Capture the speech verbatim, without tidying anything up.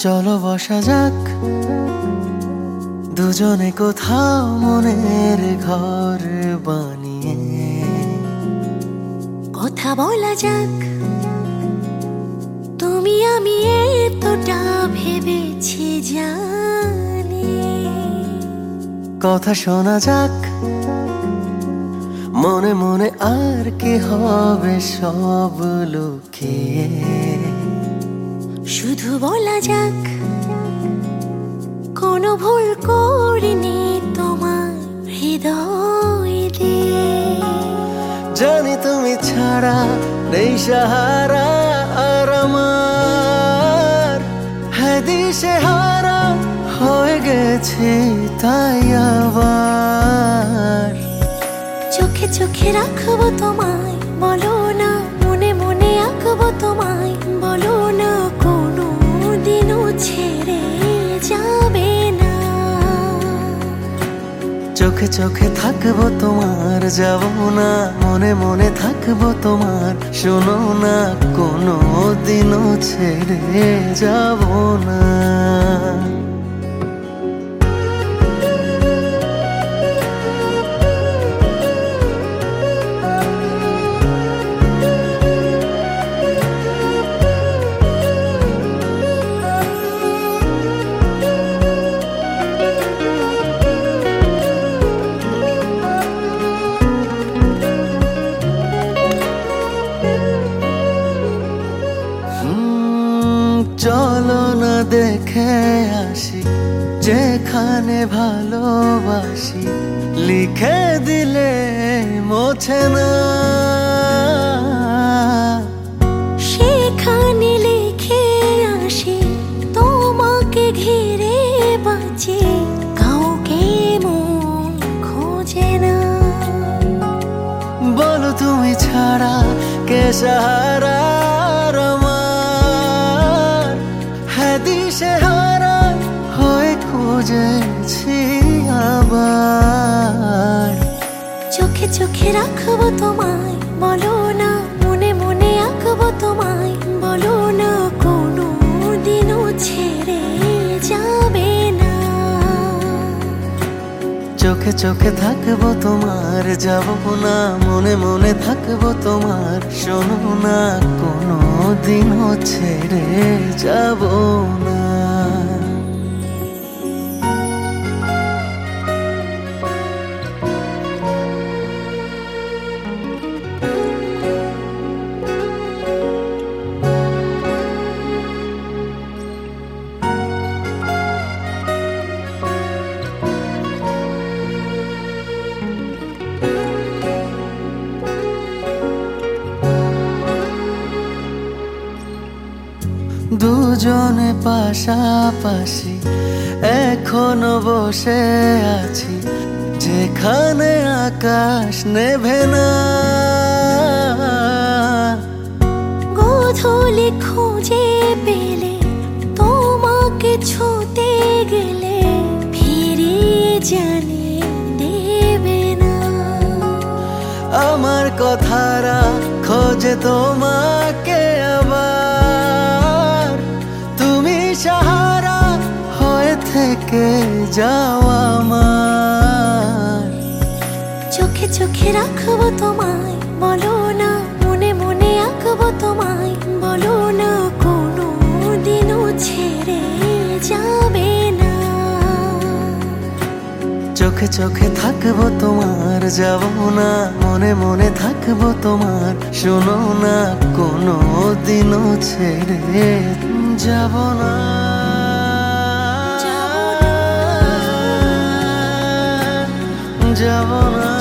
চলো বসা যাক দুজনে কোথাও মনের ঘর বানিয়ে, কথা বলা যাক তুমি আমি এতটা ভেবেছি জানি। কথা শোনা যাক মনে মনে, আর কি হবে সব লুকিয়ে। শুধু বলা যাক কোনো ভুল করিনি তোমার হৃদয় দিয়ে। জানি তুমি ছাড়া নেই সাহারা আর আমার, হ্যাঁ দিশে হারা হয়ে গেছি তাই আবার। চোখে চোখে রাখবো তোমায়, বলো না মনে মনে আঁকবো তোমায়, বলো না কোনো দিনও ছেড়ে যাবে না। চোখে চোখে থাকবো তোমার, যাবো না মনে মনে থাকবো তোমার, শোনো না কোনো দিনও ছেড়ে যাবো না। চলো না দেখে আসি যেখানে ভালোবাসি, লিখে দিলে মোছে না। সেখানে লিখে আসি তোমাকে ঘিরে বাঁচে, কাউকে মন খোঁজে না। বলো তুমি ছাড়া কে সাহারা আমার, হ্যাঁ দিশে হারা হয়ে খুঁজেছি আবার। চোখে চোখে রাখবো তোমায়, বলো না মনে মনে আঁকবো তোমায়, বলো না কোনো দিনও ছেড়ে যাবে না। চোখে চোখে থাকবো তোমার, যাবো না মনে মনে থাকবো তোমার, শোনো না কোনো দিনও ছেড়ে যাবো না। দুজনে পাশাপাশি এখনো বসে আছি যেখানে আকাশ নেভে না। গোধূলি খুঁজে পেলে তোমাকে ছুতে গেলে ফিরিয়ে জানিয়ে দেবে না। আমার কথারা খোঁজে তোমাকে আবার, তুমি সাহারা হয়ে থেকে যাও আমার। চোখে চোখে রাখবো তোমায়, বলো না মনে মনে আঁকবো তোমায়, বলো না কোনো দিনও ছেড়ে যাবে না। চোখে চোখে থাকবো তোমার, যাবো না মনে মনে থাকবো তোমার, শোনো না কোনো দিনও ছেড়ে যাবো না। যাবো না